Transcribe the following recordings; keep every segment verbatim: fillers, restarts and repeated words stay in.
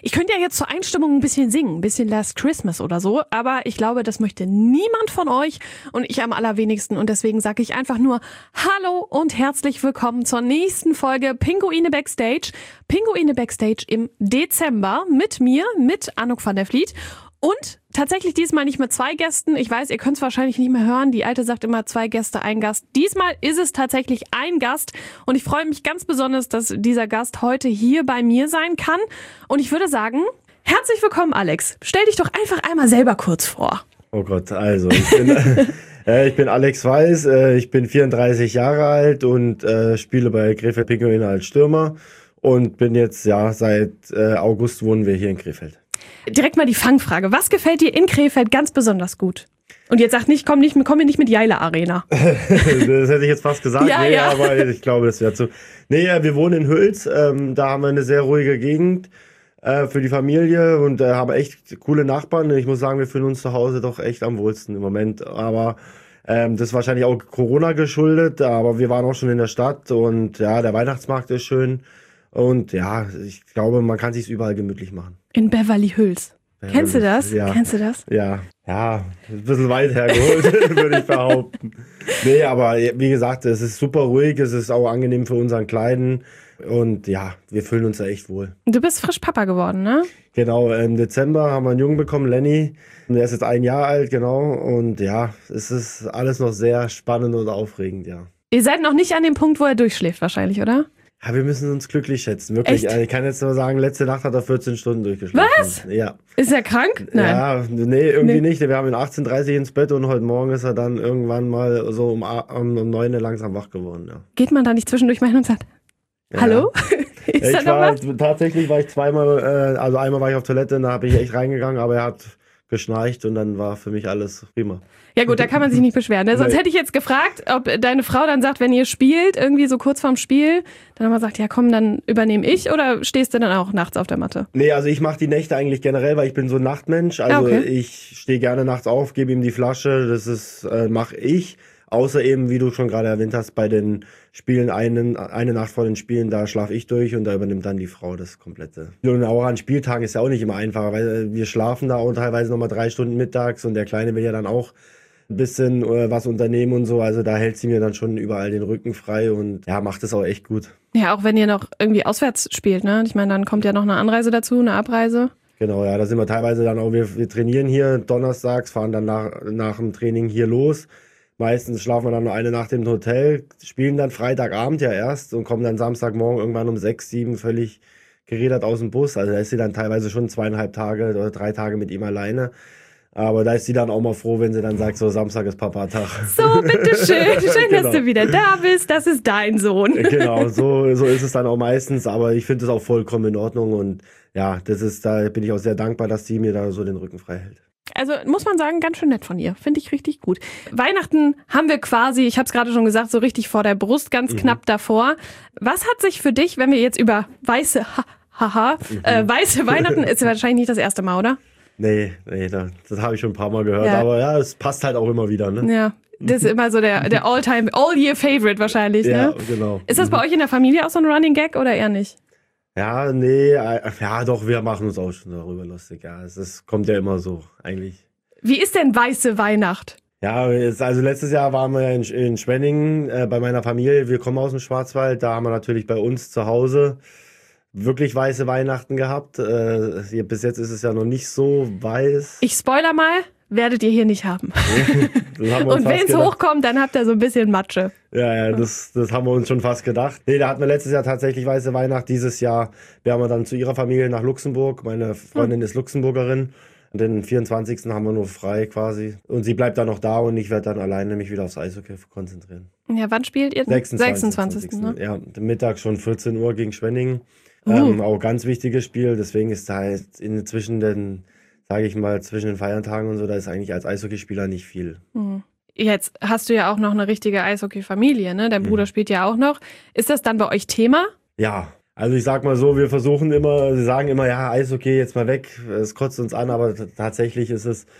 Ich könnte ja jetzt zur Einstimmung ein bisschen singen, ein bisschen Last Christmas oder so, aber ich glaube, das möchte niemand von euch und ich am allerwenigsten. Und deswegen sage ich einfach nur Hallo und herzlich willkommen zur nächsten Folge Pinguine Backstage. Pinguine Backstage im Dezember mit mir, mit Anouk van der Vliet. Und tatsächlich diesmal nicht mit zwei Gästen. Ich weiß, ihr könnt es wahrscheinlich nicht mehr hören. Die Alte sagt immer zwei Gäste, ein Gast. Diesmal ist es tatsächlich ein Gast. Und ich freue mich ganz besonders, dass dieser Gast heute hier bei mir sein kann. Und ich würde sagen, herzlich willkommen, Alex. Stell dich doch einfach einmal selber kurz vor. Oh Gott, also ich bin, äh, ich bin Alex Weiß. Äh, ich bin vierunddreißig Jahre alt und äh, spiele bei Krefeld Pinguine als Stürmer. Und bin jetzt, ja, seit äh, August wohnen wir hier in Krefeld. Direkt mal die Fangfrage. Was gefällt dir in Krefeld ganz besonders gut? Und jetzt sag nicht, komm nicht, komm mir nicht mit Jaila Arena. Das hätte ich jetzt fast gesagt. Ja, nee, ja. Aber ich glaube, das wäre zu. Nee, wir wohnen in Hüls. Ähm, da haben wir eine sehr ruhige Gegend äh, für die Familie und äh, haben echt coole Nachbarn. Ich muss sagen, wir fühlen uns zu Hause doch echt am wohlsten im Moment. Aber ähm, das ist wahrscheinlich auch Corona geschuldet. Aber wir waren auch schon in der Stadt und ja, der Weihnachtsmarkt ist schön. Und ja, ich glaube, man kann sich's überall gemütlich machen. In Beverly Hills. Beverly, Kennst du das? Ja. Kennst du das? Ja, ja, ein bisschen weit hergeholt, würde ich behaupten. Nee, aber wie gesagt, es ist super ruhig, es ist auch angenehm für unseren Kleinen. Und ja, wir fühlen uns da echt wohl. Du bist frisch Papa geworden, ne? Genau, im Dezember haben wir einen Jungen bekommen, Lenny. Der ist jetzt ein Jahr alt, genau. Und ja, es ist alles noch sehr spannend und aufregend, ja. Ihr seid noch nicht an dem Punkt, wo er durchschläft wahrscheinlich, oder? Ja, wir müssen uns glücklich schätzen, wirklich. Echt? Ich kann jetzt nur sagen, letzte Nacht hat er vierzehn Stunden durchgeschlafen. Was? Ja. Ist er krank? Nein. Ja, nee, irgendwie Nee. nicht. Wir haben ihn achtzehn Uhr dreißig ins Bett und heute Morgen ist er dann irgendwann mal so um, um, um neun Uhr langsam wach geworden, ja. Geht man da nicht zwischendurch mal hin und sagt, Ja. hallo? Ist Ja, da ich noch war, was? tatsächlich war ich zweimal, äh, also einmal war ich auf Toilette und da habe ich echt reingegangen, aber er hat geschnarcht und dann war für mich alles prima. Ja gut, da kann man sich nicht beschweren. Ne? Sonst Nee. hätte ich jetzt gefragt, ob deine Frau dann sagt, wenn ihr spielt, irgendwie so kurz vorm Spiel, dann haben wir gesagt, ja komm, dann übernehme ich oder stehst du dann auch nachts auf der Matte? Nee, also ich mache die Nächte eigentlich generell, weil ich bin so ein Nachtmensch. Also Ah, okay. ich stehe gerne nachts auf, gebe ihm die Flasche, das ist äh, mache ich. Außer eben, wie du schon gerade erwähnt hast, bei den Spielen, einen, eine Nacht vor den Spielen, da schlafe ich durch und da übernimmt dann die Frau das Komplette. Und auch an Spieltagen ist ja auch nicht immer einfacher, weil wir schlafen da auch teilweise nochmal drei Stunden mittags und der Kleine will ja dann auch ein bisschen äh, was unternehmen und so. Also da hält sie mir dann schon überall den Rücken frei und ja, macht es auch echt gut. Ja, auch wenn ihr noch irgendwie auswärts spielt, ne? Ich meine, dann kommt ja noch eine Anreise dazu, eine Abreise. Genau, ja, da sind wir teilweise dann auch, wir, wir trainieren hier donnerstags, fahren dann nach, nach dem Training hier los. Meistens schlafen wir dann nur eine Nacht im Hotel, spielen dann Freitagabend ja erst und kommen dann Samstagmorgen irgendwann um sechs, sieben völlig gerädert aus dem Bus. Also da ist sie dann teilweise schon zweieinhalb Tage oder drei Tage mit ihm alleine. Aber da ist sie dann auch mal froh, wenn sie dann sagt, so Samstag ist Papa-Tag. So, bitteschön. Schön, Genau. dass du wieder da bist. Das ist dein Sohn. Genau, so, so ist es dann auch meistens. Aber ich finde es auch vollkommen in Ordnung. Und ja, das ist, da bin ich auch sehr dankbar, dass sie mir da so den Rücken frei hält. Also muss man sagen, ganz schön nett von ihr. Finde ich richtig gut. Weihnachten haben wir quasi, ich habe es gerade schon gesagt, so richtig vor der Brust, ganz Mhm. knapp davor. Was hat sich für dich, wenn wir jetzt über weiße, haha, Mhm. äh, weiße Weihnachten, ist wahrscheinlich nicht das erste Mal, oder? Nee, nee, das, das habe ich schon ein paar Mal gehört. Ja. Aber ja, es passt halt auch immer wieder, ne? Ja, das ist immer so der, der All-Time, All-Year-Favorite wahrscheinlich, Ja, ne? genau. Ist das bei euch in der Familie auch so ein Running Gag oder eher nicht? Ja, nee, äh, ja doch, wir machen uns auch schon darüber lustig. Ja, es ist, kommt ja immer so, eigentlich. Wie ist denn weiße Weihnacht? Ja, jetzt, also letztes Jahr waren wir in, in Schwenningen äh, bei meiner Familie. Wir kommen aus dem Schwarzwald. Da haben wir natürlich bei uns zu Hause wirklich weiße Weihnachten gehabt. Äh, hier, bis jetzt ist es ja noch nicht so weiß. Ich spoiler mal, werdet ihr hier nicht haben. Das haben wir uns Und wenn fast es gedacht. hochkommt, dann habt ihr so ein bisschen Matsche. Ja, ja, das, das haben wir uns schon fast gedacht. Nee, da hatten wir letztes Jahr tatsächlich weiße Weihnacht. Dieses Jahr wären wir dann zu ihrer Familie nach Luxemburg. Meine Freundin ist Luxemburgerin. Und den vierundzwanzigsten haben wir nur frei quasi. Und sie bleibt dann noch da und ich werde dann alleine mich wieder aufs Eishockey konzentrieren. Ja, wann spielt ihr? sechsundzwanzigsten sechsundzwanzigsten Ne? Ja, Mittag schon vierzehn Uhr gegen Schwenningen. Uh. Ähm, auch ganz wichtiges Spiel. Deswegen ist da halt in, zwischen den, sage ich mal, zwischen den Feiertagen und so, da ist eigentlich als Eishockeyspieler nicht viel. Mhm. Jetzt hast du ja auch noch eine richtige Eishockey-Familie, ne? Dein Bruder Mhm. spielt ja auch noch. Ist das dann bei euch Thema? Ja, also ich sag mal so, wir versuchen immer, sie sagen immer, ja, Eishockey jetzt mal weg, es kotzt uns an, aber t- tatsächlich ist es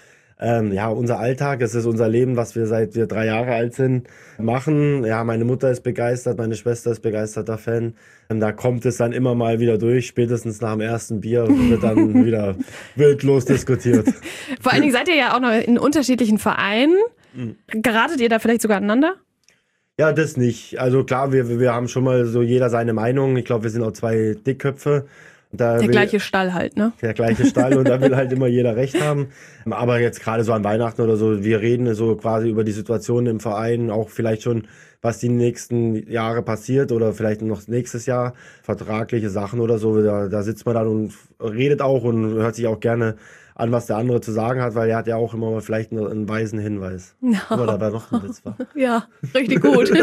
ähm, ja, unser Alltag, es ist unser Leben, was wir seit wir drei Jahre alt sind, machen. Ja, meine Mutter ist begeistert, meine Schwester ist begeisterter Fan. Und da kommt es dann immer mal wieder durch, spätestens nach dem ersten Bier wird dann wieder wildlos diskutiert. Vor allen Dingen seid ihr ja auch noch in unterschiedlichen Vereinen. Mhm. Geratet ihr da vielleicht sogar aneinander? Ja, das nicht. Also klar, wir, wir haben schon mal so jeder seine Meinung. Ich glaube, wir sind auch zwei Dickköpfe. Da der will, gleiche Stall halt, ne? Der gleiche Stall und da will halt immer jeder recht haben. Aber jetzt gerade so an Weihnachten oder so, wir reden so quasi über die Situation im Verein, auch vielleicht schon, was die nächsten Jahre passiert oder vielleicht noch nächstes Jahr, vertragliche Sachen oder so. Da, da sitzt man dann und redet auch und hört sich auch gerne an, was der andere zu sagen hat, weil er hat ja auch immer mal vielleicht einen, einen weisen Hinweis. No. Aber da war noch ein Witz. War. Ja, richtig gut.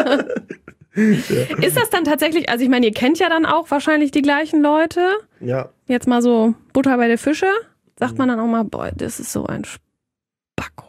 Ja. Ist das dann tatsächlich, also ich meine, ihr kennt ja dann auch wahrscheinlich die gleichen Leute. Ja. Jetzt mal so Butter bei der Fische. Sagt man dann auch mal, boah, das ist so ein Spacko.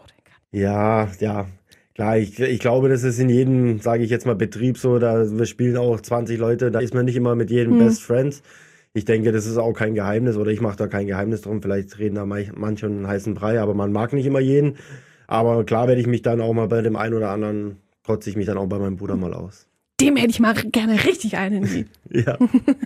Ja, ja. Klar, ich, ich glaube, das ist in jedem, sage ich jetzt mal, Betrieb so. Da wir spielen auch zwanzig Leute, da ist man nicht immer mit jedem hm. Best Friends. Ich denke, das ist auch kein Geheimnis oder ich mache da kein Geheimnis drum. Vielleicht reden da manche einen heißen Brei, aber man mag nicht immer jeden. Aber klar werde ich mich dann auch mal bei dem einen oder anderen, kotze ich mich dann auch bei meinem Bruder mal aus. Dem hätte ich mal gerne richtig einen. Ja,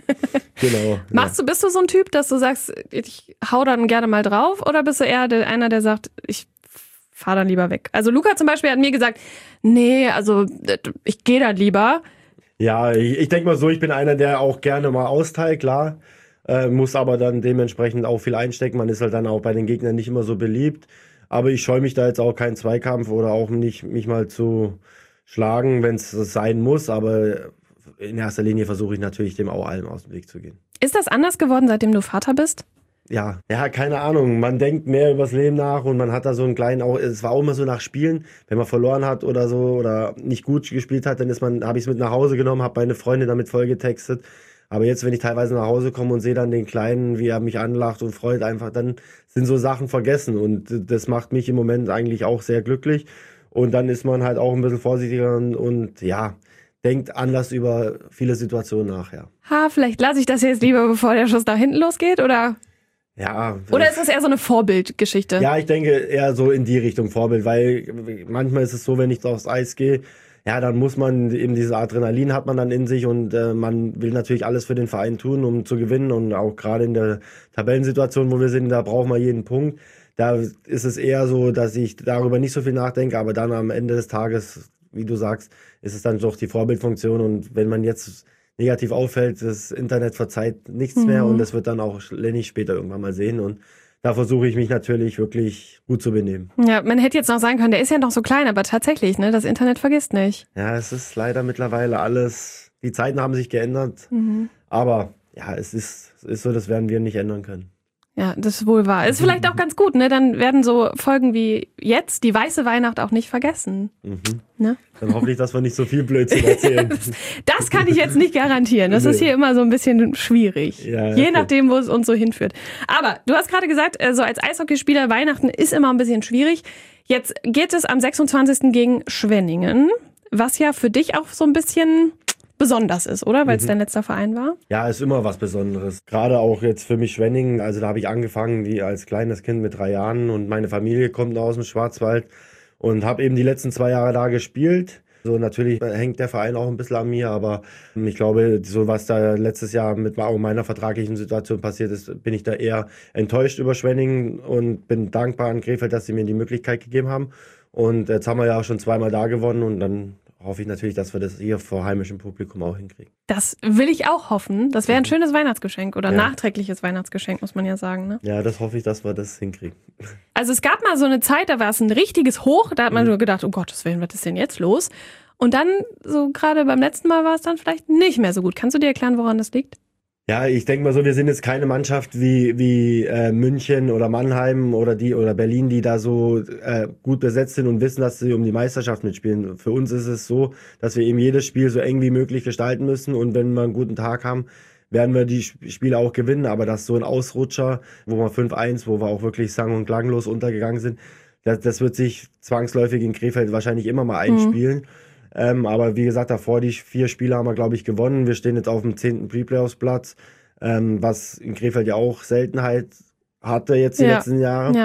genau. Machst du, bist du so ein Typ, dass du sagst, ich hau dann gerne mal drauf? Oder bist du eher der, einer, der sagt, ich fahr dann lieber weg? Also Luca zum Beispiel hat mir gesagt, nee, also ich gehe dann lieber. Ja, ich, ich denke mal so, ich bin einer, der auch gerne mal austeilt, klar. Äh, muss aber dann dementsprechend auch viel einstecken. Man ist halt dann auch bei den Gegnern nicht immer so beliebt. Aber ich scheue mich da jetzt auch keinen Zweikampf oder auch nicht, mich mal zu schlagen, wenn es sein muss, aber in erster Linie versuche ich natürlich dem auch allem aus dem Weg zu gehen. Ist das anders geworden, seitdem du Vater bist? Ja, ja, keine Ahnung. Man denkt mehr übers Leben nach und man hat da so einen kleinen, auch, es war auch immer so nach Spielen, wenn man verloren hat oder so oder nicht gut gespielt hat, dann ist man, habe ich es mit nach Hause genommen, habe meine Freunde damit vollgetextet. Aber jetzt, wenn ich teilweise nach Hause komme und sehe dann den Kleinen, wie er mich anlacht und freut einfach, dann sind so Sachen vergessen und das macht mich im Moment eigentlich auch sehr glücklich. Und dann ist man halt auch ein bisschen vorsichtiger und, und ja, denkt anders über viele Situationen nach, ja. Ha, vielleicht lasse ich das jetzt lieber, bevor der Schuss da hinten losgeht, oder? Ja. Oder ist das eher so eine Vorbildgeschichte? Ja, ich denke eher so in die Richtung Vorbild, weil manchmal ist es so, wenn ich aufs Eis gehe, ja, dann muss man eben dieses Adrenalin hat man dann in sich und äh, man will natürlich alles für den Verein tun, um zu gewinnen und auch gerade in der Tabellensituation, wo wir sind, da braucht man jeden Punkt. Da ist es eher so, dass ich darüber nicht so viel nachdenke, aber dann am Ende des Tages, wie du sagst, ist es dann doch die Vorbildfunktion und wenn man jetzt negativ auffällt, das Internet verzeiht nichts mhm. mehr und das wird dann auch Lenny später irgendwann mal sehen und da versuche ich mich natürlich wirklich gut zu benehmen. Ja, man hätte jetzt noch sagen können, der ist ja noch so klein, aber tatsächlich, ne, das Internet vergisst nicht. Ja, es ist leider mittlerweile alles, die Zeiten haben sich geändert, mhm. aber ja, es ist, es ist so, das werden wir nicht ändern können. Ja, das ist wohl wahr. Ist vielleicht auch ganz gut, ne? Dann werden so Folgen wie jetzt, die weiße Weihnacht, auch nicht vergessen. Mhm. Ne? Dann hoffe ich, dass wir nicht so viel Blödsinn erzählen. das, das kann ich jetzt nicht garantieren. Das nee. ist hier immer so ein bisschen schwierig. Ja, ja, Je nachdem, wo es uns so hinführt. Aber du hast gerade gesagt, so als Eishockeyspieler, Weihnachten ist immer ein bisschen schwierig. Jetzt geht es am sechsundzwanzigsten gegen Schwenningen, was ja für dich auch so ein bisschen besonders ist, oder? Weil es mhm. dein letzter Verein war? Ja, ist immer was Besonderes. Gerade auch jetzt für mich Schwenningen. Also da habe ich angefangen wie als kleines Kind mit drei Jahren und meine Familie kommt aus dem Schwarzwald und habe eben die letzten zwei Jahre da gespielt. So natürlich hängt der Verein auch ein bisschen an mir, aber ich glaube, so was da letztes Jahr mit meiner vertraglichen Situation passiert ist, bin ich da eher enttäuscht über Schwenningen und bin dankbar an Krefeld, dass sie mir die Möglichkeit gegeben haben. Und jetzt haben wir ja auch schon zweimal da gewonnen und dann hoffe ich natürlich, dass wir das hier vor heimischem Publikum auch hinkriegen. Das will ich auch hoffen. Das wäre ein schönes Weihnachtsgeschenk oder ja. nachträgliches Weihnachtsgeschenk, muss man ja sagen. Ne? Ja, das hoffe ich, dass wir das hinkriegen. Also es gab mal so eine Zeit, da war es ein richtiges Hoch. Da hat man mhm. nur gedacht, oh Gottes Willen, was ist denn jetzt los? Und dann, so gerade beim letzten Mal, war es dann vielleicht nicht mehr so gut. Kannst du dir erklären, woran das liegt? Ja, ich denke mal so, wir sind jetzt keine Mannschaft wie wie äh, München oder Mannheim oder die oder Berlin, die da so äh, gut besetzt sind und wissen, dass sie um die Meisterschaft mitspielen. Für uns ist es so, dass wir eben jedes Spiel so eng wie möglich gestalten müssen und wenn wir einen guten Tag haben, werden wir die Spiele auch gewinnen. Aber das ist so ein Ausrutscher, wo wir fünf eins, wo wir auch wirklich sang- und klanglos untergegangen sind, das, das wird sich zwangsläufig in Krefeld wahrscheinlich immer mal einspielen. Mhm. Ähm, aber wie gesagt, davor die vier Spiele haben wir, glaube ich, gewonnen. Wir stehen jetzt auf dem zehnten Pre-Playoffs-Platz, ähm, was in Krefeld ja auch Seltenheit hatte jetzt die ja. letzten Jahre. Ja.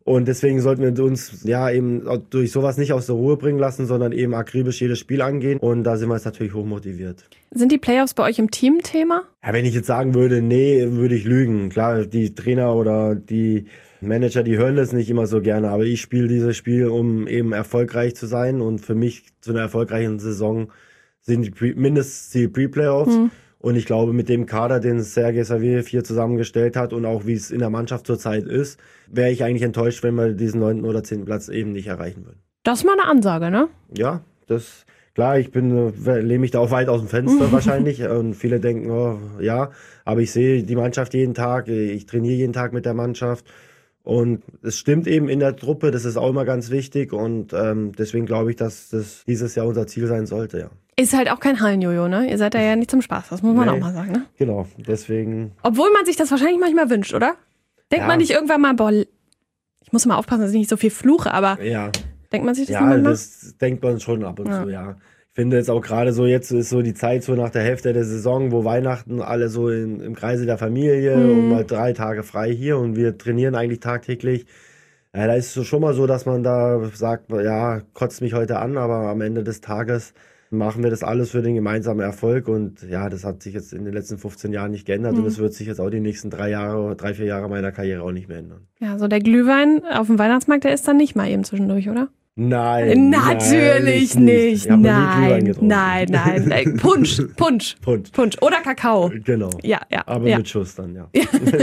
Und deswegen sollten wir uns ja eben durch sowas nicht aus der Ruhe bringen lassen, sondern eben akribisch jedes Spiel angehen. Und da sind wir jetzt natürlich hochmotiviert. Sind die Playoffs bei euch im Team Thema? Ja, wenn ich jetzt sagen würde, nee, würde ich lügen. Klar, die Trainer oder die Manager, die hören das nicht immer so gerne. Aber ich spiele dieses Spiel, um eben erfolgreich zu sein. Und für mich zu einer erfolgreichen Saison sind die Pre- mindestens die Pre-Playoffs. Mhm. Und ich glaube, mit dem Kader, den Sergej Saviev hier zusammengestellt hat und auch wie es in der Mannschaft zurzeit ist, wäre ich eigentlich enttäuscht, wenn wir diesen neunten oder zehnten Platz eben nicht erreichen würden. Das ist mal eine Ansage, ne? Ja, das klar, ich bin lehne mich da auch weit aus dem Fenster wahrscheinlich und viele denken, oh, ja, aber ich sehe die Mannschaft jeden Tag, ich trainiere jeden Tag mit der Mannschaft und es stimmt eben in der Truppe, das ist auch immer ganz wichtig und ähm, deswegen glaube ich, dass das dieses Jahr unser Ziel sein sollte, ja. Ist halt auch kein Hallenjojo, ne? Ihr seid da ja nicht zum Spaß, das muss man nee, auch mal sagen, ne? Genau, deswegen. Obwohl man sich das wahrscheinlich manchmal wünscht, oder? Denkt ja. man nicht irgendwann mal, boah, ich muss mal aufpassen, dass ich nicht so viel fluche, aber ja. denkt man sich das ja, manchmal? Ja, das denkt man schon ab und ja. zu, ja. Ich finde jetzt auch gerade so, jetzt ist so die Zeit so nach der Hälfte der Saison, wo Weihnachten alle so in, im Kreise der Familie mhm. und mal drei Tage frei hier und wir trainieren eigentlich tagtäglich. Ja, da ist es schon mal so, dass man da sagt, ja, kotzt mich heute an, aber am Ende des Tages machen wir das alles für den gemeinsamen Erfolg und ja, das hat sich jetzt in den letzten fünfzehn Jahren nicht geändert mhm. und es wird sich jetzt auch die nächsten drei Jahre, drei, vier Jahre meiner Karriere auch nicht mehr ändern. Ja, so der Glühwein auf dem Weihnachtsmarkt, der ist dann nicht mal eben zwischendurch, oder? Nein. Natürlich nein, nicht. nein, nein, nein, nein, nein. Punsch, Punsch, Punsch. Punsch. Oder Kakao. Genau. Ja, ja. Aber ja. mit Schuss dann, ja.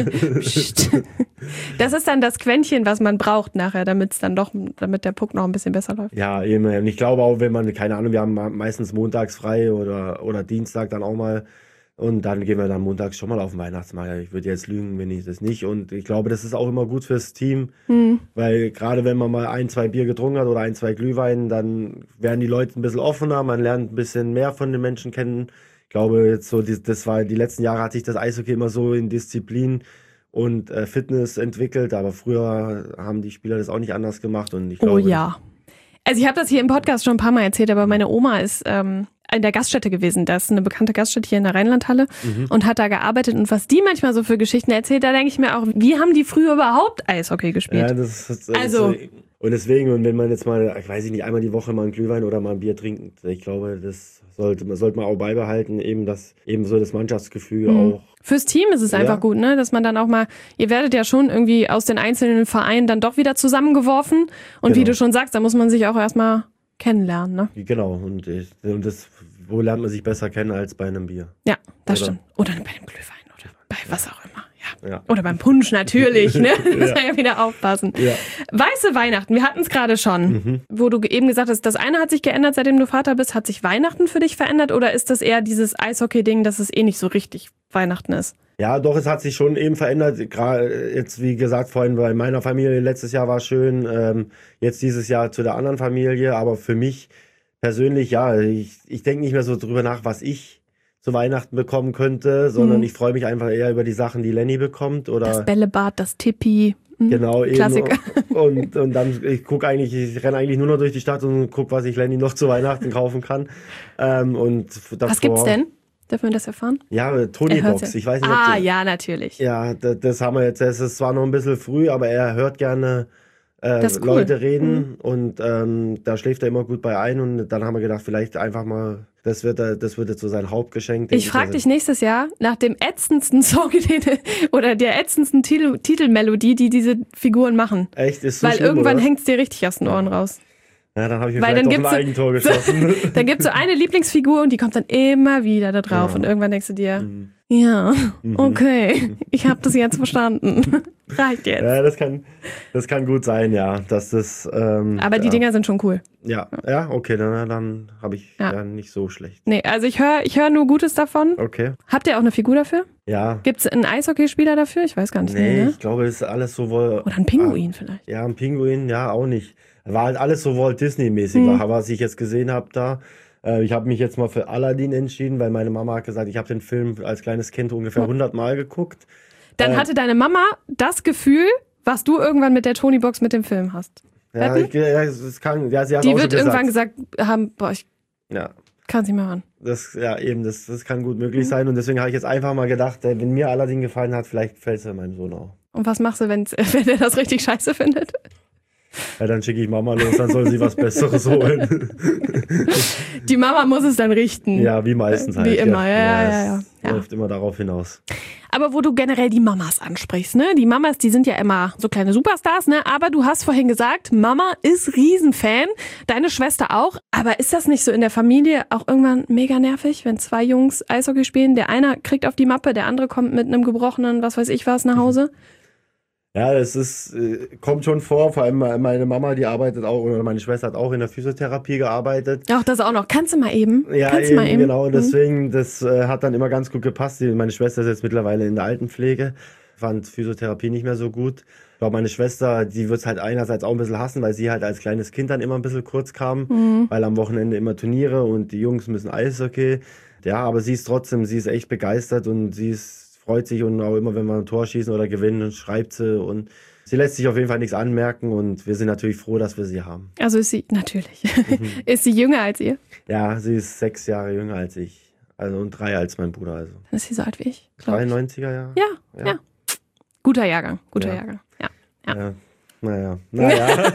Das ist dann das Quäntchen, was man braucht nachher, damit es dann doch, damit der Puck noch ein bisschen besser läuft. Ja, eben. Und ich glaube auch, wenn man, keine Ahnung, wir haben meistens montags frei oder, oder Dienstag dann auch mal. Und dann gehen wir dann montags schon mal auf den Weihnachtsmarkt. Ich würde jetzt lügen, wenn ich das nicht. Und ich glaube, das ist auch immer gut fürs Team. Mhm. Weil gerade wenn man mal ein, zwei Bier getrunken hat oder ein, zwei Glühwein, dann werden die Leute ein bisschen offener. Man lernt ein bisschen mehr von den Menschen kennen. Ich glaube, jetzt so, das war, die letzten Jahre hat sich das Eishockey immer so in Disziplin und äh, Fitness entwickelt. Aber früher haben die Spieler das auch nicht anders gemacht. Und ich glaube, oh ja. Also ich habe das hier im Podcast schon ein paar Mal erzählt, aber meine Oma ist ähm, in der Gaststätte gewesen. Das ist eine bekannte Gaststätte hier in der Rheinlandhalle mhm. und hat da gearbeitet. Und was die manchmal so für Geschichten erzählt, da denke ich mir auch, wie haben die früher überhaupt Eishockey gespielt? Ja, das, das, das also und deswegen, und wenn man jetzt mal, ich weiß nicht, einmal die Woche mal einen Glühwein oder mal ein Bier trinkt, ich glaube, das sollte man, sollte man auch beibehalten, eben das, eben so das Mannschaftsgefühl mhm. auch. Fürs Team ist es einfach ja. gut, ne, dass man dann auch mal, ihr werdet ja schon irgendwie aus den einzelnen Vereinen dann doch wieder zusammengeworfen und genau. wie du schon sagst, da muss man sich auch erstmal kennenlernen, ne? Genau, und, ich, und das, wo lernt man sich besser kennen als bei einem Bier? Ja, das oder? stimmt. Oder bei einem Glühwein oder bei was auch immer. Ja. Ja. Oder beim Punsch natürlich, ne? Muss man ja wieder aufpassen. Ja. Weiße Weihnachten, wir hatten es gerade schon, mhm. wo du eben gesagt hast, das eine hat sich geändert, seitdem du Vater bist. Hat sich Weihnachten für dich verändert oder ist das eher dieses Eishockey-Ding, dass es eh nicht so richtig Weihnachten ist? Ja, doch, es hat sich schon eben verändert. Gerade jetzt, wie gesagt, vorhin bei meiner Familie, letztes Jahr war schön, ähm, jetzt dieses Jahr zu der anderen Familie. Aber für mich persönlich, ja, ich, ich denke nicht mehr so drüber nach, was ich zu Weihnachten bekommen könnte, sondern mhm. ich freue mich einfach eher über die Sachen, die Lenny bekommt. Oder das Bällebad, das Tippi. Mhm. Genau, eben. Klassiker. Und, und dann, ich gucke eigentlich, ich renne eigentlich nur noch durch die Stadt und gucke, was ich Lenny noch zu Weihnachten kaufen kann. Ähm, und davor, was gibt's denn? Dürfen wir das erfahren? Ja, Tonybox. Ich weiß nicht, ah, du, ja, natürlich. Ja, das, das haben wir jetzt. Es ist zwar noch ein bisschen früh, aber er hört gerne äh, cool. Leute reden mhm. und ähm, da schläft er immer gut bei ein. Und dann haben wir gedacht, vielleicht einfach mal, das wird, das wird jetzt so sein Hauptgeschenk. Ich frage dich nächstes Jahr nach dem ätzendsten Song oder der ätzendsten Titel, Titelmelodie, die diese Figuren machen. Echt? Ist so Weil schlimm, irgendwann oder? Hängt's dir richtig aus den Ohren raus. Ja, dann habe ich mir Weil vielleicht dann doch ein Eigentor geschossen. So, dann gibt es so eine Lieblingsfigur und die kommt dann immer wieder da drauf. Ja. Und irgendwann denkst du dir, mhm. ja, okay, ich habe das jetzt verstanden. Reicht jetzt. Ja, das kann, das kann gut sein, ja. Dass das, ähm, Aber die ja. Dinger sind schon cool. Ja, ja, okay, dann, dann habe ich ja. ja nicht so schlecht. Nee, also ich höre ich hör nur Gutes davon. Okay. Habt ihr auch eine Figur dafür? Ja. Gibt es einen Eishockeyspieler dafür? Ich weiß gar nicht. Nee, mehr, ne? ich glaube, das ist alles so wohl. Oder ein Pinguin ah, vielleicht. Ja, ein Pinguin, ja, auch nicht. War halt alles so Walt Disney-mäßig, mhm. was ich jetzt gesehen habe da. Äh, ich habe mich jetzt mal für Aladdin entschieden, weil meine Mama hat gesagt, ich habe den Film als kleines Kind ungefähr hundert Mal geguckt. Dann äh, hatte deine Mama das Gefühl, was du irgendwann mit der Tonybox mit dem Film hast. Ja, ich, ja, es kann, ja sie hat Die auch wird so irgendwann gesagt haben, boah, ich ja. Kann sie mal hören. Das, ja, eben, das, das kann gut möglich sein. Und deswegen habe ich jetzt einfach mal gedacht, äh, wenn mir Aladdin gefallen hat, vielleicht fällt es ja meinem Sohn auch. Und was machst du, wenn's, wenn er das richtig scheiße findet? Ja, dann schicke ich Mama los, dann soll sie was Besseres holen. Die Mama muss es dann richten. Ja, wie meistens halt. Wie immer, ja, ja, ja. ja, ja. Läuft immer darauf hinaus. Aber wo du generell die Mamas ansprichst, ne? Die Mamas, die sind ja immer so kleine Superstars, ne? Aber du hast vorhin gesagt, Mama ist Riesenfan, deine Schwester auch. Aber ist das nicht so in der Familie auch irgendwann mega nervig, wenn zwei Jungs Eishockey spielen, der eine kriegt auf die Mappe, der andere kommt mit einem gebrochenen, was weiß ich was, nach Hause? Ja, das ist, äh, kommt schon vor, vor allem meine Mama, die arbeitet auch, oder meine Schwester hat auch in der Physiotherapie gearbeitet. Auch das auch noch. Kannst du mal eben? Ja, Kannst eben, mal eben? genau, deswegen, das äh, hat dann immer ganz gut gepasst. Die, meine Schwester ist jetzt mittlerweile in der Altenpflege, fand Physiotherapie nicht mehr so gut. Ich glaube, meine Schwester, die wird es halt einerseits auch ein bisschen hassen, weil sie halt als kleines Kind dann immer ein bisschen kurz kam, mhm. weil am Wochenende immer Turniere und die Jungs müssen Eishockey. Ja, aber sie ist trotzdem, sie ist echt begeistert und sie ist freut sich und auch immer, wenn wir ein Tor schießen oder gewinnen, schreibt sie und sie lässt sich auf jeden Fall nichts anmerken und wir sind natürlich froh, dass wir sie haben. Also ist sie, natürlich, mhm. ist sie jünger als ihr? Ja, sie ist sechs Jahre jünger als ich, also und drei als mein Bruder. Also. Dann ist sie so alt wie ich, dreiundneunziger Jahre? Ja, ja, ja. Guter Jahrgang, guter ja. Jahrgang, ja. ja. ja. Naja, naja.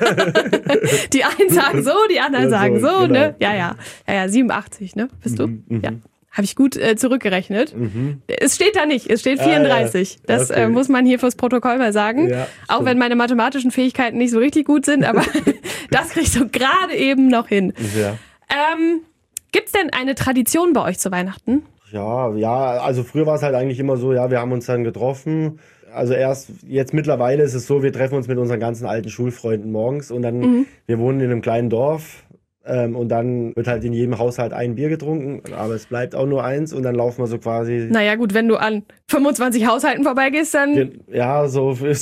Die einen sagen so, die anderen ja, sagen so, so genau. ne? Ja, ja, ja, ja, siebenundachtzig, ne? Bist du? Mhm, ja. Habe ich gut äh, zurückgerechnet. Mhm. Es steht da nicht, es steht vierunddreißig. Ah, ja. Das okay. äh, muss man hier fürs Protokoll mal sagen. Ja, auch wenn meine mathematischen Fähigkeiten nicht so richtig gut sind, aber das kriegst du gerade eben noch hin. Ja. Ähm, gibt's denn eine Tradition bei euch zu Weihnachten? Ja, ja, also früher war es halt eigentlich immer so, ja, wir haben uns dann getroffen. Also erst, jetzt mittlerweile ist es so, wir treffen uns mit unseren ganzen alten Schulfreunden morgens und dann, mhm. wir wohnen in einem kleinen Dorf. Ähm, und dann wird halt in jedem Haushalt ein Bier getrunken, aber es bleibt auch nur eins und dann laufen wir so quasi... Naja gut, wenn du an fünfundzwanzig Haushalten vorbeigehst, dann... Ja, so sind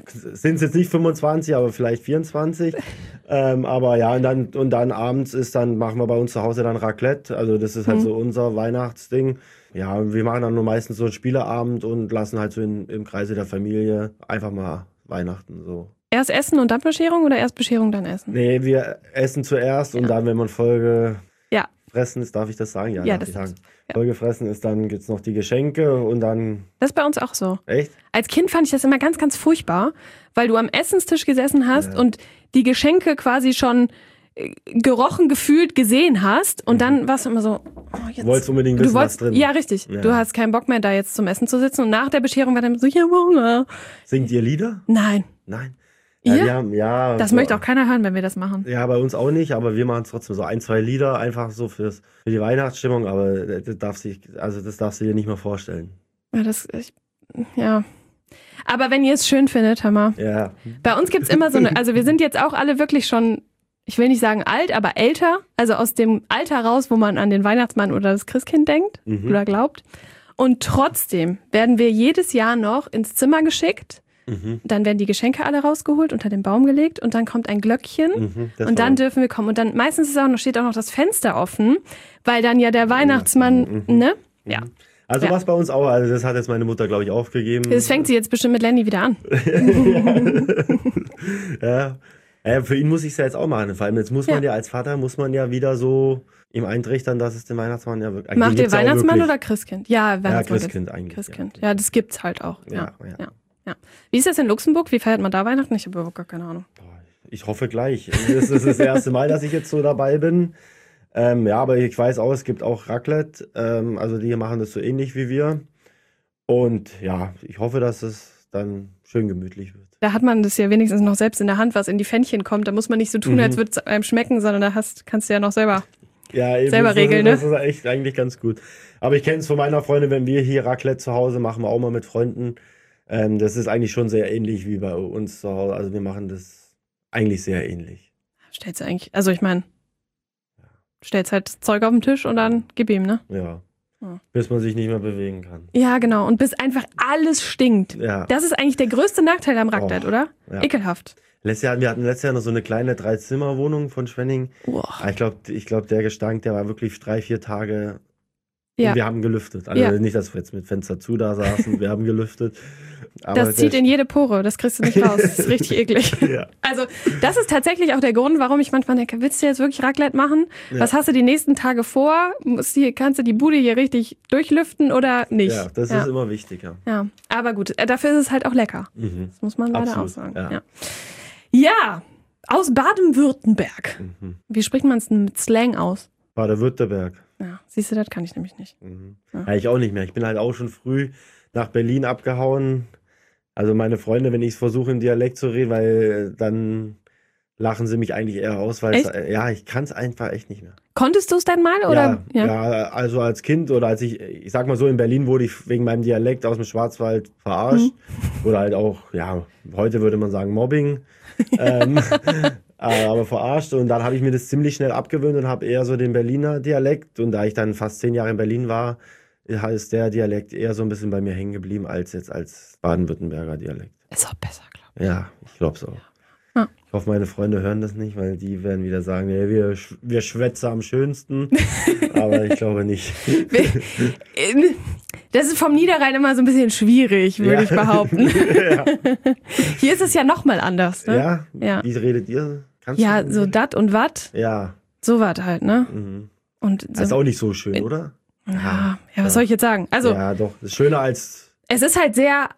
es jetzt nicht fünfundzwanzig, aber vielleicht vierundzwanzig. ähm, aber ja, und dann, und dann abends ist dann, machen wir bei uns zu Hause dann Raclette, also das ist halt mhm. so unser Weihnachtsding. Ja, wir machen dann nur meistens so einen Spieleabend und lassen halt so in, im Kreise der Familie einfach mal Weihnachten so. Erst essen und dann Bescherung oder erst Bescherung, dann essen? Nee, wir essen zuerst ja. und dann, wenn man Folge ja. fressen ist, darf ich das sagen? Ja, ja darf das ich sagen. Ja. Folge fressen ist, dann gibt es noch die Geschenke und dann... Das ist bei uns auch so. Echt? Als Kind fand ich das immer ganz, ganz furchtbar, weil du am Essenstisch gesessen hast ja. und die Geschenke quasi schon gerochen, gefühlt, gesehen hast und mhm. dann warst du immer so... Oh, jetzt. Du wolltest unbedingt wissen, du wolltest, was drin. Ja, richtig. Ja. Du hast keinen Bock mehr, da jetzt zum Essen zu sitzen und nach der Bescherung war dann so, ich habe Hunger. Singt ihr Lieder? Nein. Nein. Ja, ja, wir haben, ja, das so, möchte auch keiner hören, wenn wir das machen. Ja, bei uns auch nicht, aber wir machen trotzdem so ein, zwei Lieder, einfach so fürs, für die Weihnachtsstimmung, aber das darf sich, also das darfst du dir nicht mal vorstellen. Ja, das, ich, ja. Aber wenn ihr es schön findet, Hammer. Ja. Bei uns gibt's immer so eine, also wir sind jetzt auch alle wirklich schon, ich will nicht sagen alt, aber älter, also aus dem Alter raus, wo man an den Weihnachtsmann oder das Christkind denkt mhm. oder glaubt. Und trotzdem werden wir jedes Jahr noch ins Zimmer geschickt. Mhm. Dann werden die Geschenke alle rausgeholt, unter den Baum gelegt und dann kommt ein Glöckchen mhm, und dann dürfen wir kommen. Und dann meistens ist auch noch, steht auch noch das Fenster offen, weil dann ja der Weihnachtsmann, mhm. ne? Ja. Also ja. was bei uns auch, also das hat jetzt meine Mutter, glaube ich, aufgegeben. Das fängt sie jetzt bestimmt mit Lenny wieder an. ja. ja. Für ihn muss ich es ja jetzt auch machen. Vor allem jetzt muss man ja. ja als Vater, muss man ja wieder so ihm eintrichtern, dass es den Weihnachtsmann ja wirklich... Macht ihr Weihnachtsmann oder Christkind? Ja, Weihnachtsmann. Ja, Christkind eigentlich. Christkind. Ja, das gibt's halt auch. Ja, ja. ja. Ja. Wie ist das in Luxemburg? Wie feiert man da Weihnachten? Ich habe überhaupt gar keine Ahnung. Ich hoffe gleich. Das ist das erste Mal, dass ich jetzt so dabei bin. Ähm, ja, aber ich weiß auch, es gibt auch Raclette. Ähm, also die machen das so ähnlich wie wir. Und ja, ich hoffe, dass es dann schön gemütlich wird. Da hat man das ja wenigstens noch selbst in der Hand, was in die Pfännchen kommt. Da muss man nicht so tun, mhm. als würde es einem schmecken, sondern da hast, kannst du ja noch selber, ja, eben, selber das regeln. Ist, ne? Das ist echt eigentlich ganz gut. Aber ich kenne es von meiner Freundin, wenn wir hier Raclette zu Hause machen, wir auch mal mit Freunden. Ähm, das ist eigentlich schon sehr ähnlich wie bei uns zu Hause. Also wir machen das eigentlich sehr ähnlich. Stellst du eigentlich, also ich meine, stellst halt Zeug auf den Tisch und dann gib ihm, ne? Ja. ja. Bis man sich nicht mehr bewegen kann. Ja, genau. Und bis einfach alles stinkt. Ja. Das ist eigentlich der größte Nachteil am Raclette, oh, oder? Ja. Ekelhaft. Letztes Jahr, wir hatten letztes Jahr noch so eine kleine Drei-Zimmer-Wohnung von Schwenning. Oh. Ich glaube, ich glaub, der Gestank, der war wirklich drei, vier Tage. Ja. Und wir haben gelüftet. Also ja. nicht, dass wir jetzt mit Fenster zu da saßen, wir haben gelüftet. Aber das zieht der, in jede Pore, das kriegst du nicht raus. Das ist richtig eklig. Ja. Also das ist tatsächlich auch der Grund, warum ich manchmal denke, willst du jetzt wirklich Raclette machen? Ja. Was hast du die nächsten Tage vor? Musst hier, kannst du die Bude hier richtig durchlüften oder nicht? Ja, das ja. ist immer wichtig, ja. Ja, aber gut, dafür ist es halt auch lecker. Mhm. Das muss man leider Absolut, auch sagen. ja. Ja, ja, aus Baden-Württemberg. Mhm. Wie spricht man es denn mit Slang aus? Baden-Württemberg. Ja, siehst du, das kann ich nämlich nicht. Mhm. Ja. Ja, ich auch nicht mehr. Ich bin halt auch schon früh nach Berlin abgehauen. Also meine Freunde, wenn ich es versuche im Dialekt zu reden, weil dann lachen sie mich eigentlich eher aus, weil es, ja, ich kann es einfach echt nicht mehr. Konntest du es denn mal? Oder? Ja, ja, also als Kind oder als ich, ich sag mal so, in Berlin wurde ich wegen meinem Dialekt aus dem Schwarzwald verarscht. Mhm. Oder halt auch, ja, heute würde man sagen Mobbing. ähm, aber verarscht. Und dann habe ich mir das ziemlich schnell abgewöhnt und habe eher so den Berliner Dialekt. Und da ich dann fast zehn Jahre in Berlin war, ist der Dialekt eher so ein bisschen bei mir hängen geblieben als jetzt als Baden-Württemberger Dialekt. Ist auch besser, glaube ich. Ja, ich glaube es auch. Ja. Ich hoffe, meine Freunde hören das nicht, weil die werden wieder sagen, nee, wir, wir schwätzen am schönsten. Aber ich glaube nicht. Das ist vom Niederrhein immer so ein bisschen schwierig, würde ja. ich behaupten. Ja. Hier ist es ja nochmal anders. Ne? Ja? ja, wie redet ihr? Kannst ja, du so dat und wat. Ja. So wat halt, ne? Mhm. Und so, das ist auch nicht so schön, oder? Ja, ja, ja was soll ich jetzt sagen? Also, ja, doch, das ist schöner als... Es ist halt sehr...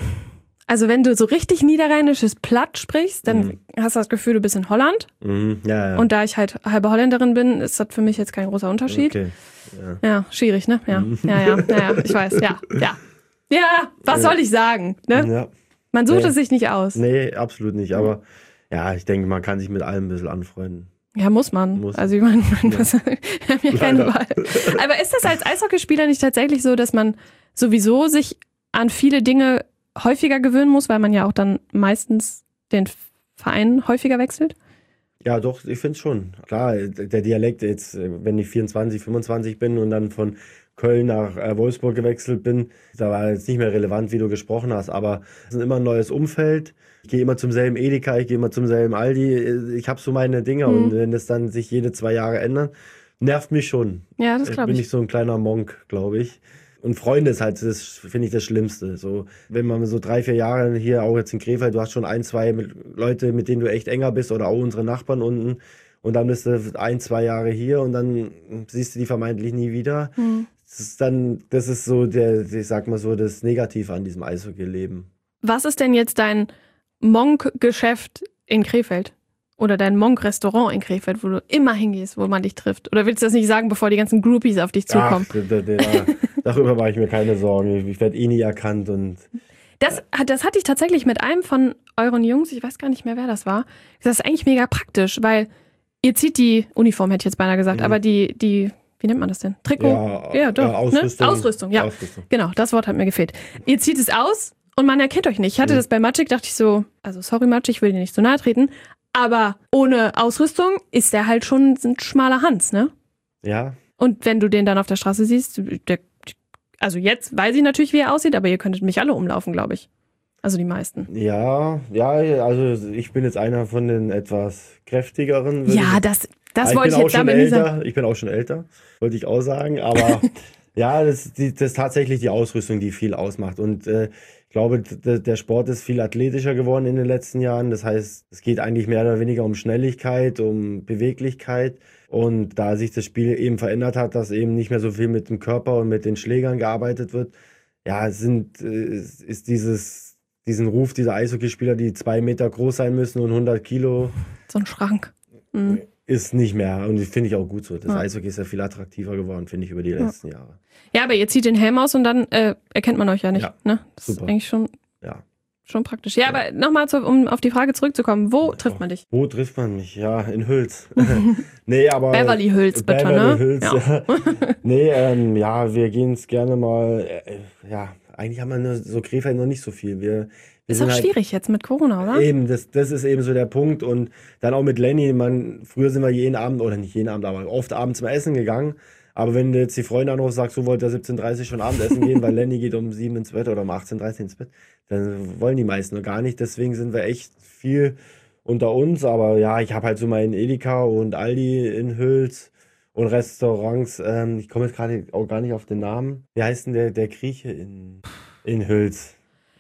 Also wenn du so richtig niederrheinisches Platt sprichst, dann mhm. hast du das Gefühl, du bist in Holland. Mhm. Ja, ja. Und da ich halt halbe Holländerin bin, ist das für mich jetzt kein großer Unterschied. Okay. Ja, ja schwierig, ne? Ja, mhm. ja, ja, ja, ja, ich weiß, ja, ja. Ja, was soll ich sagen, ne? Ja. Man sucht nee. es sich nicht aus. Nee, absolut nicht, aber ja, ich denke, man kann sich mit allem ein bisschen anfreunden. Ja, muss man. Muss. Also ich meine, man ja. wir haben ja keine Wahl. Aber ist das als Eishockeyspieler nicht tatsächlich so, dass man sowieso sich an viele Dinge häufiger gewöhnen muss, weil man ja auch dann meistens den Verein häufiger wechselt? Ja, doch, ich finde es schon. Klar, der Dialekt jetzt, wenn ich vierundzwanzig, fünfundzwanzig bin und dann von Köln nach äh, Wolfsburg gewechselt bin, da war jetzt nicht mehr relevant, wie du gesprochen hast, aber es ist immer ein neues Umfeld. Ich gehe immer zum selben Edeka, ich gehe immer zum selben Aldi. Ich habe so meine Dinge mhm. und wenn das dann sich jede zwei Jahre ändert, nervt mich schon. Ja, das glaube ich. Bin ich so ein kleiner Monk, glaube ich. Und Freunde ist halt, das finde ich das Schlimmste. So, wenn man so drei, vier Jahre hier, auch jetzt in Krefeld, du hast schon ein, zwei Leute, mit denen du echt enger bist oder auch unsere Nachbarn unten. Und dann bist du ein, zwei Jahre hier und dann siehst du die vermeintlich nie wieder. Mhm. Das ist dann, das ist so der, ich sag mal so, das Negative an diesem Eishockey-Leben. Was ist denn jetzt dein Monk-Geschäft in Krefeld? Oder dein Monk-Restaurant in Krefeld, wo du immer hingehst, wo man dich trifft? Oder willst du das nicht sagen, bevor die ganzen Groupies auf dich zukommen? Ach, da, da, da, darüber mache ich mir keine Sorgen. Ich werde eh nie erkannt. Und das, das hatte ich tatsächlich mit einem von euren Jungs, ich weiß gar nicht mehr, wer das war. Das ist eigentlich mega praktisch, weil ihr zieht die Uniform, hätte ich jetzt beinahe gesagt, mhm. aber die, die, wie nennt man das denn? Trikot? Ja, ja doch. Ja, Ausrüstung. Ne? Ausrüstung, ja. Ausrüstung. Genau, das Wort hat mir gefehlt. Ihr zieht es aus und man erkennt euch nicht. Ich hatte mhm. das bei Magic, dachte ich so, also sorry Magic, ich will dir nicht so nahe treten, aber ohne Ausrüstung ist der halt schon ein schmaler Hans, ne? Ja. Und wenn du den dann auf der Straße siehst, der, also jetzt weiß ich natürlich, wie er aussieht, aber ihr könntet mich alle umlaufen, glaube ich. Also die meisten. Ja, ja, also ich bin jetzt einer von den etwas kräftigeren. Ja, ich, das, das ich wollte ich jetzt damit nicht sagen. Ich bin auch schon älter, wollte ich auch sagen, aber ja, das, die, das ist tatsächlich die Ausrüstung, die viel ausmacht. Und äh, ich glaube, der Sport ist viel athletischer geworden in den letzten Jahren. Das heißt, es geht eigentlich mehr oder weniger um Schnelligkeit, um Beweglichkeit. Und da sich das Spiel eben verändert hat, dass eben nicht mehr so viel mit dem Körper und mit den Schlägern gearbeitet wird, ja, sind, ist dieses, diesen Ruf dieser Eishockeyspieler, die zwei Meter groß sein müssen und hundert Kilo. So ein Schrank. Mhm. Ist nicht mehr. Und das finde ich auch gut so. Das ja. Eishockey ist ja viel attraktiver geworden, finde ich, über die letzten ja. Jahre. Ja, aber ihr zieht den Helm aus und dann äh, erkennt man euch ja nicht. Ja, ne? Das super. Ist eigentlich schon, ja. schon praktisch. Ja, ja. aber nochmal, um auf die Frage zurückzukommen. Wo ja. trifft man dich? Wo trifft man mich? Ja, in Hüls. nee, aber Beverly Hills, bitte, Beverly ne? Hills, ja. nee, ähm, ja, wir gehen es gerne mal. Äh, ja, eigentlich haben wir nur, so Krefeld noch nicht so viel. Wir Wir ist auch halt schwierig jetzt mit Corona, oder? Eben, das, das ist eben so der Punkt. Und dann auch mit Lenny, man, früher sind wir jeden Abend, oder nicht jeden Abend, aber oft abends mal essen gegangen. Aber wenn du jetzt die Freunde anrufst, sagst, du wolltest ja siebzehn Uhr dreißig schon Abendessen gehen, weil Lenny geht um sieben ins Bett oder um achtzehn Uhr dreißig ins Bett, dann wollen die meisten noch gar nicht. Deswegen sind wir echt viel unter uns. Aber ja, ich habe halt so meinen Edeka und Aldi in Hüls und Restaurants. Ähm, ich komme jetzt gerade auch gar nicht auf den Namen. Wie heißt denn der, der Grieche in, in Hüls?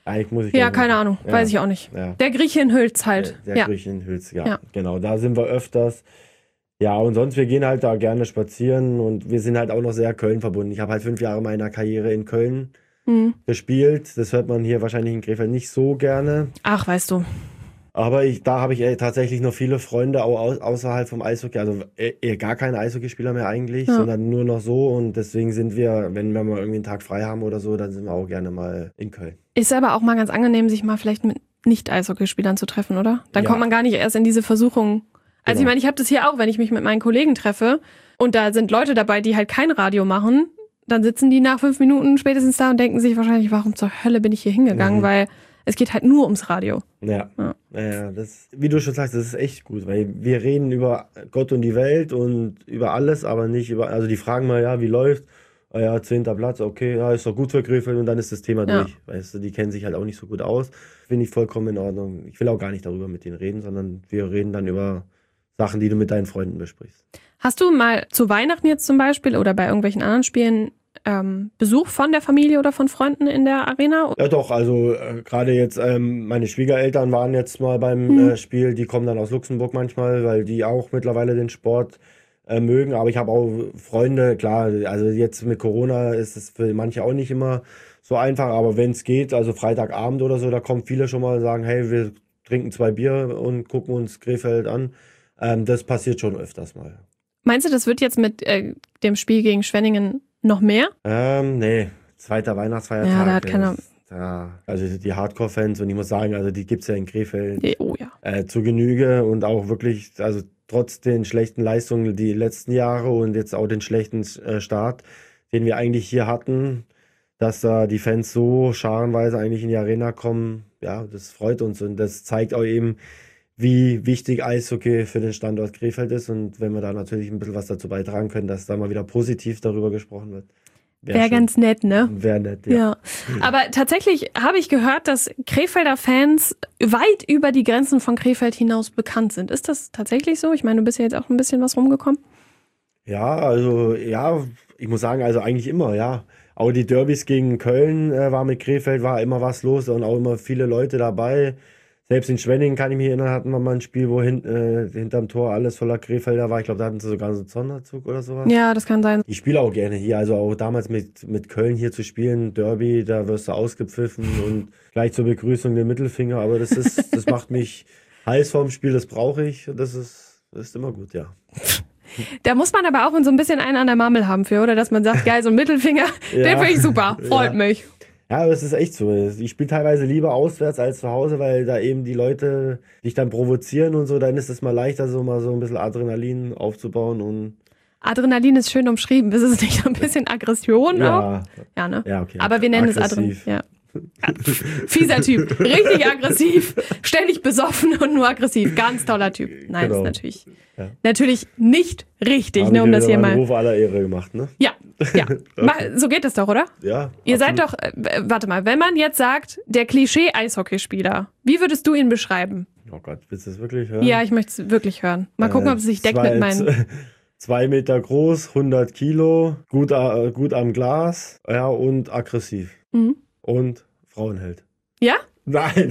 Eigentlich muss ich Ja, keine Ahnung, ja. weiß ich auch nicht. Ja. Der Grieche in Hülz halt. Der ja. Grieche in Hülz, ja. Ja. Genau, da sind wir öfters. Ja, und sonst, wir gehen halt da gerne spazieren und wir sind halt auch noch sehr Köln verbunden. Ich habe halt fünf Jahre meiner Karriere in Köln Mhm. gespielt. Das hört man hier wahrscheinlich in Krefeld nicht so gerne. Ach, weißt du. Aber ich, da habe ich äh, tatsächlich noch viele Freunde auch au- außerhalb vom Eishockey. Also äh, eher gar keine Eishockeyspieler mehr eigentlich, Ja. sondern nur noch so. Und deswegen sind wir, wenn wir mal irgendwie einen Tag frei haben oder so, dann sind wir auch gerne mal in Köln. Ist aber auch mal ganz angenehm, sich mal vielleicht mit Nicht-Eishockeyspielern zu treffen, oder? Dann Ja. kommt man gar nicht erst in diese Versuchung. Also Genau. ich meine, ich habe das hier auch, wenn ich mich mit meinen Kollegen treffe und da sind Leute dabei, die halt kein Radio machen, dann sitzen die nach fünf Minuten spätestens da und denken sich wahrscheinlich, warum zur Hölle bin ich hier hingegangen, Mhm. weil es geht halt nur ums Radio. Ja. Ja. Ja, das, wie du schon sagst, das ist echt gut, weil wir reden über Gott und die Welt und über alles, aber nicht über, also die fragen mal, ja, wie läuft? Ah ja, zehnter Platz, okay, ja, ist doch gut für Krefeld und dann ist das Thema Ja. durch. Weißt du, die kennen sich halt auch nicht so gut aus. Finde ich vollkommen in Ordnung. Ich will auch gar nicht darüber mit denen reden, sondern wir reden dann über Sachen, die du mit deinen Freunden besprichst. Hast du mal zu Weihnachten jetzt zum Beispiel oder bei irgendwelchen anderen Spielen ähm, Besuch von der Familie oder von Freunden in der Arena? Ja doch, also äh, gerade jetzt, ähm, meine Schwiegereltern waren jetzt mal beim Mhm. äh, Spiel, die kommen dann aus Luxemburg manchmal, weil die auch mittlerweile den Sport äh, mögen, aber ich habe auch Freunde, klar, also jetzt mit Corona ist es für manche auch nicht immer so einfach, aber wenn es geht, also Freitagabend oder so, da kommen viele schon mal und sagen, hey, wir trinken zwei Bier und gucken uns Krefeld an. Ähm, das passiert schon öfters mal. Meinst du, das wird jetzt mit äh, dem Spiel gegen Schwenningen noch mehr? Ähm, nee, zweiter Weihnachtsfeiertag. Ja, da hat der keiner- ist- Ja, also die Hardcore-Fans, und ich muss sagen, also die gibt's ja in Krefeld Ja, oh ja. äh, zu Genüge und auch wirklich, also trotz den schlechten Leistungen die letzten Jahre und jetzt auch den schlechten äh, Start, den wir eigentlich hier hatten, dass da die Fans so scharenweise eigentlich in die Arena kommen, ja, das freut uns und das zeigt auch eben, wie wichtig Eishockey für den Standort Krefeld ist und wenn wir da natürlich ein bisschen was dazu beitragen können, dass da mal wieder positiv darüber gesprochen wird. Wäre schön. ganz nett, ne? Wäre nett, ja. Ja. Aber tatsächlich habe ich gehört, dass Krefelder Fans weit über die Grenzen von Krefeld hinaus bekannt sind. Ist das tatsächlich so? Ich meine, du bist ja jetzt auch ein bisschen was rumgekommen. Ja, also, ja, ich muss sagen, also eigentlich immer, ja. Auch die Derbys gegen Köln äh, war mit Krefeld, war immer was los und auch immer viele Leute dabei. Selbst in Schwenningen, kann ich mich erinnern, hatten wir mal ein Spiel, wo hin, äh, hinterm Tor alles voller Krefelder war. Ich glaube, da hatten sie sogar so einen Sonderzug oder sowas. Ja, das kann sein. Ich spiele auch gerne hier, also auch damals mit, mit Köln hier zu spielen, Derby, da wirst du ausgepfiffen und gleich zur Begrüßung den Mittelfinger, aber das ist, das macht mich heiß vorm Spiel, das brauche ich und das ist, das ist immer gut, ja. Da muss man aber auch so ein bisschen einen an der Marmel haben für, oder? Dass man sagt, geil, so ein Mittelfinger, Ja. den finde ich super, freut Ja. mich. Ja, aber es ist echt so. Ich spiele teilweise lieber auswärts als zu Hause, weil da eben die Leute dich dann provozieren und so, dann ist es mal leichter, so mal so ein bisschen Adrenalin aufzubauen und Adrenalin ist schön umschrieben. Ist es nicht so ein bisschen Aggression auch? ja, Ja, ne? ja, okay. Aber wir nennen es Adrenalin. Aggressiv. Ja. Fieser Typ, richtig aggressiv, ständig besoffen und nur aggressiv. Ganz toller Typ. Nein, Genau. ist natürlich, Ja. natürlich nicht richtig, Hab ne, ich um das wieder hier mal einen mal. Ruf aller Ehre gemacht, ne? Ja, ja. Mal, so geht es doch, oder? Ja. Ihr seid absolut. doch, äh, warte mal, wenn man jetzt sagt, der Klischee-Eishockeyspieler, wie würdest du ihn beschreiben? Oh Gott, willst du das wirklich hören? Ja, ich möchte es wirklich hören. Mal gucken, Äh, ob es sich deckt zwei, mit meinen. Zwei Meter groß, hundert Kilo, gut, äh, gut am Glas, ja, und aggressiv. Mhm. Und Frauenheld. Ja? Nein.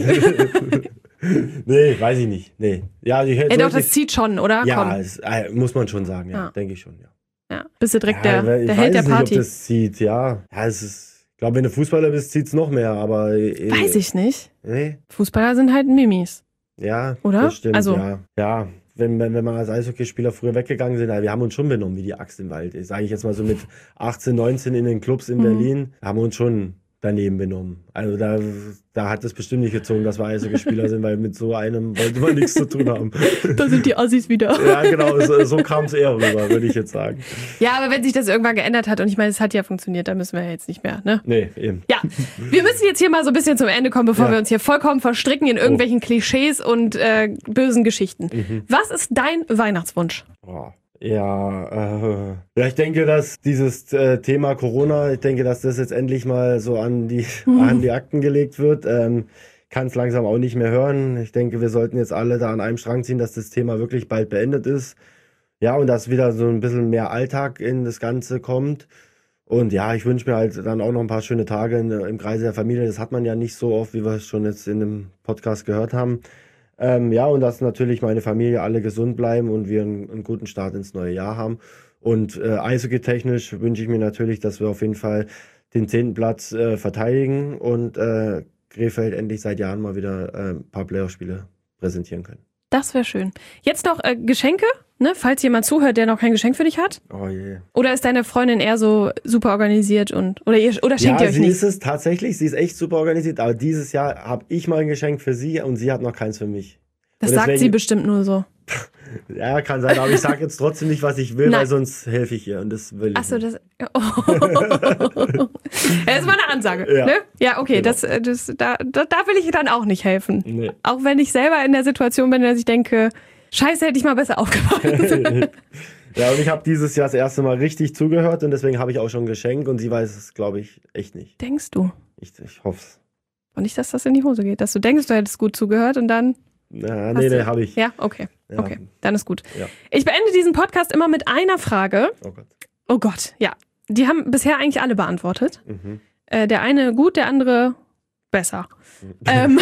Nee, weiß ich nicht. Nee. Ja, die Ja, doch, das zieht schon, oder? Ja, Komm. es, äh, muss man schon sagen, ja, Ja. denke ich schon, ja. Ja. Bist du direkt ja, der, ich der weiß Held der nicht, Party? Ob das zieht, ja. Ja, es ist, ich glaube, wenn du Fußballer bist, zieht's noch mehr, aber. Äh, Weiß ich nicht. Nee, Fußballer sind halt Mimis. ja, Oder? das stimmt, Also- ja. Ja, wenn, wenn, wenn wir als Eishockeyspieler früher weggegangen sind, wir haben uns schon benommen wie die Axt im Wald. Sage ich jetzt mal so mit achtzehn, neunzehn in den Clubs in Mhm. Berlin, haben wir uns schon daneben benommen. Also da, da hat es bestimmt nicht gezogen, dass wir Eishockeyspieler sind, weil mit so einem wollte man nichts zu tun haben. Da sind die Assis wieder. Ja, genau, so, so kam es eher rüber, würde ich jetzt sagen. Ja, aber wenn sich das irgendwann geändert hat, und ich meine, es hat ja funktioniert, dann müssen wir ja jetzt nicht mehr, ne? Nee, eben. Ja, wir müssen jetzt hier mal so ein bisschen zum Ende kommen, bevor Ja. wir uns hier vollkommen verstricken in irgendwelchen Klischees und äh, bösen Geschichten. Mhm. Was ist dein Weihnachtswunsch? Oh. Ja, äh, ja, ich denke, dass dieses äh, Thema Corona, ich denke, dass das jetzt endlich mal so an die, Mhm. an die Akten gelegt wird. Ähm, kann es langsam auch nicht mehr hören. Ich denke, wir sollten jetzt alle da an einem Strang ziehen, dass das Thema wirklich bald beendet ist. Ja, und dass wieder so ein bisschen mehr Alltag in das Ganze kommt. Und ja, ich wünsche mir halt dann auch noch ein paar schöne Tage in, im Kreise der Familie. Das hat man ja nicht so oft, wie wir es schon jetzt in dem Podcast gehört haben. Ähm, ja, und dass natürlich meine Familie alle gesund bleiben und wir einen, einen guten Start ins neue Jahr haben. Und äh, eishockey-technisch wünsche ich mir natürlich, dass wir auf jeden Fall den zehnten Platz äh, verteidigen und äh, Krefeld endlich seit Jahren mal wieder äh, ein paar Playoff-Spiele präsentieren können. Das wäre schön. Jetzt noch äh, Geschenke, ne? Falls jemand zuhört, der noch kein Geschenk für dich hat. Oh je. Oder ist deine Freundin eher so super organisiert und oder, ihr, oder schenkt Ja, ihr euch sie nicht? ist es tatsächlich. Sie ist echt super organisiert. Aber dieses Jahr habe ich mal ein Geschenk für sie und sie hat noch keins für mich. Das und sagt deswegen, sie bestimmt nur so. Ja, kann sein, aber ich sage jetzt trotzdem nicht, was ich will, Nein. weil sonst helfe ich ihr und das will ich Achso, nicht. das. Oh. Das ist mal eine Ansage. Ja. Ne? Ja, okay, Genau. das, das, da, da, da will ich dann auch nicht helfen. Nee. Auch wenn ich selber in der Situation bin, dass ich denke, Scheiße, hätte ich mal besser aufgepasst. Ja, und ich habe dieses Jahr das erste Mal richtig zugehört und deswegen habe ich auch schon ein Geschenk und sie weiß es, glaube ich, echt nicht. Denkst du? Ich, ich hoffe es. Und nicht, dass das in die Hose geht. Dass du denkst, du hättest gut zugehört und dann. Ja, Hast nee, du- nee, habe ich. Ja, okay. Ja. Okay, dann ist gut. Ja. Ich beende diesen Podcast immer mit einer Frage. Oh Gott. Oh Gott, ja. Die haben bisher eigentlich alle beantwortet. Mhm. Äh, der eine gut, der andere besser. ähm,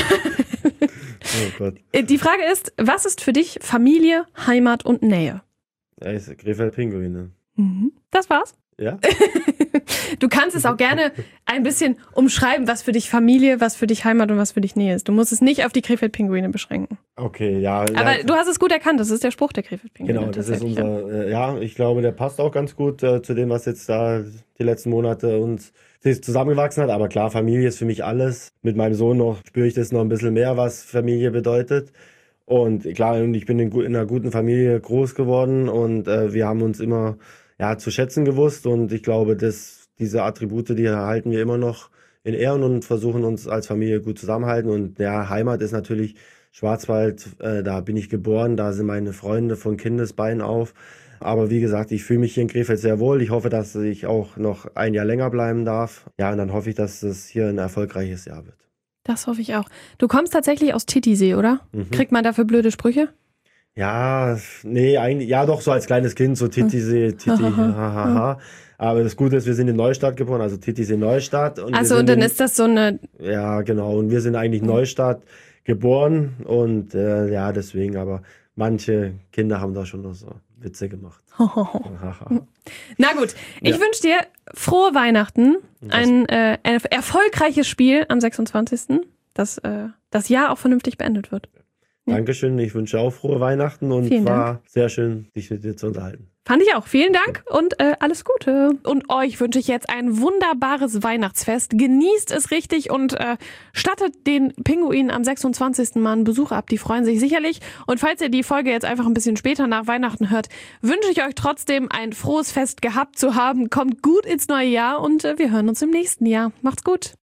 Oh Gott. die Frage ist, was ist für dich Familie, Heimat und Nähe? Ja, ist Krefeld Pinguine. Mhm. Das war's. Ja? Du kannst es auch gerne ein bisschen umschreiben, was für dich Familie, was für dich Heimat und was für dich Nähe ist. Du musst es nicht auf die Krefeld-Pinguine beschränken. Okay, ja. Aber ja, du hast es gut erkannt, das ist der Spruch der Krefeld-Pinguine. Genau, das ist tatsächlich, ja. unser, äh, ja, ich glaube, der passt auch ganz gut äh, zu dem, was jetzt da die letzten Monate uns zusammengewachsen hat. Aber klar, Familie ist für mich alles. Mit meinem Sohn noch spüre ich das noch ein bisschen mehr, was Familie bedeutet. Und klar, und ich bin in, gu- in einer guten Familie groß geworden und äh, wir haben uns immer ja, zu schätzen gewusst. Und ich glaube, dass diese Attribute, die halten wir immer noch in Ehren und versuchen uns als Familie gut zusammenhalten. Und ja, Heimat ist natürlich Schwarzwald, äh, da bin ich geboren, da sind meine Freunde von Kindesbeinen auf. Aber wie gesagt, ich fühle mich hier in Krefeld sehr wohl. Ich hoffe, dass ich auch noch ein Jahr länger bleiben darf. Ja, und dann hoffe ich, dass es hier ein erfolgreiches Jahr wird. Das hoffe ich auch. Du kommst tatsächlich aus Titisee, oder? Mhm. Kriegt man dafür blöde Sprüche? Ja, nee, eigentlich, ja doch, so als kleines Kind, so Titisee, Titi, hahaha. Aber das Gute ist, wir sind in Neustadt geboren, also Titisee Neustadt. Und wir Also sind und dann in, ist das so eine. Ja, genau, und wir sind eigentlich Neustadt geboren und äh, ja, deswegen, aber manche Kinder haben da schon noch so Witze gemacht. Haha. Na gut, ich Ja. wünsche dir frohe Weihnachten, ein äh, er- erfolgreiches Spiel am sechsundzwanzigsten Dass äh, das Jahr auch vernünftig beendet wird. Ja. Dankeschön, ich wünsche auch frohe Weihnachten und Vielen war sehr schön, dich mit dir zu unterhalten. Fand ich auch. Vielen Dank und äh, alles Gute. Und euch wünsche ich jetzt ein wunderbares Weihnachtsfest. Genießt es richtig und äh, stattet den Pinguinen am sechsundzwanzigsten Mal einen Besuch ab. Die freuen sich sicherlich. Und falls ihr die Folge jetzt einfach ein bisschen später nach Weihnachten hört, wünsche ich euch trotzdem ein frohes Fest gehabt zu haben. Kommt gut ins neue Jahr und äh, wir hören uns im nächsten Jahr. Macht's gut.